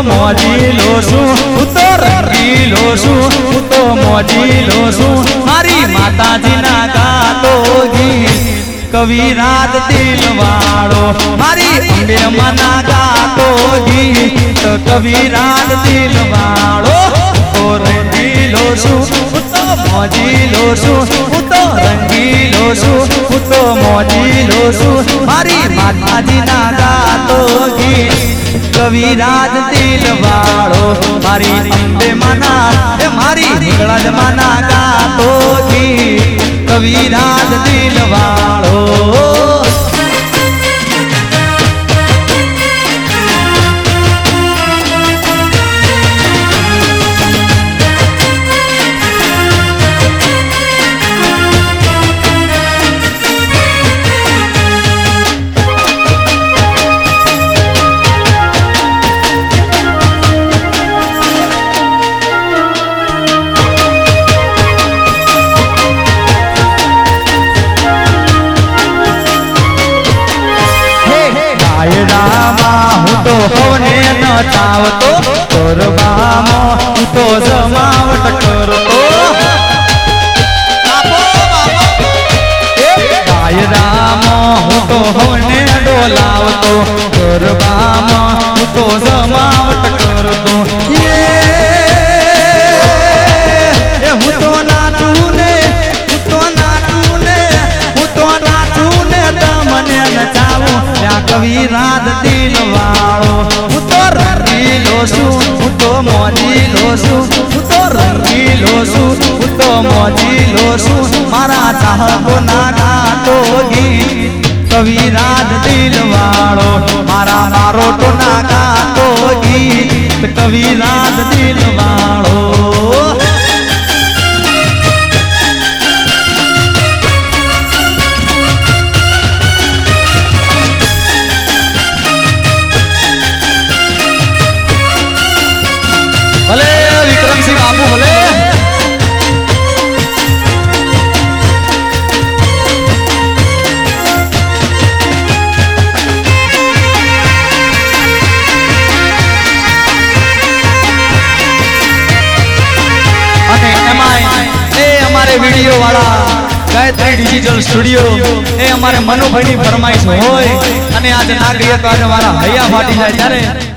મોજીલો છું હું તો રંગીલો છું હું તો મોજીલો છું મારી માતાજીના ગાતો ગીત કવિરાજ દિલવાળો મારી અંબે માના ગાતો ગીત કવિરાજ દિલવાળો તો રંગીલો છું હું તો મોજીલો છું હું તો રંગીલો છું હું તો મોજીલો છું મારી માતાજીના ગાતો ગીત કવિરાજ દિલવાળો મારી અંબે માના મારી નીકળાજ માના ગાતો ગીત કવિરાજ દિલવાળો હોને નચાવતો ગરબામાં હું તો જમાવટ કરતો ડાયરામાં હું તો હોને ડોલાવતો ગરબામાં હું તો જમાવટ કરતો હું તો નાચું ને હું તો નાચું ને હું તો નાચું ને તમને નચાવું ત્યાં કવિરાજ દિલવાળો હું તો રંગીલો છું હું તો મોજીલો છું હું તો રંગીલો છું હું તો મોજીલો છું મારા ચાહકોના ગાતો ગીત કવિરાજ દિલવાળો મારા મારોટોના ગાતો ગીત કવિરાજ દિલવાળો ભલે વિક્રમસિંહ બાબુ ભલે અને એમાં અમારે વિડીયો વાળા ગાયત્રી ડિજિટલ સ્ટુડિયો એ અમારે મનુભાઈની ફરમાઈશ હોય અને આજે નાગરિક મારા હૈયા ફાટી જાય ત્યારે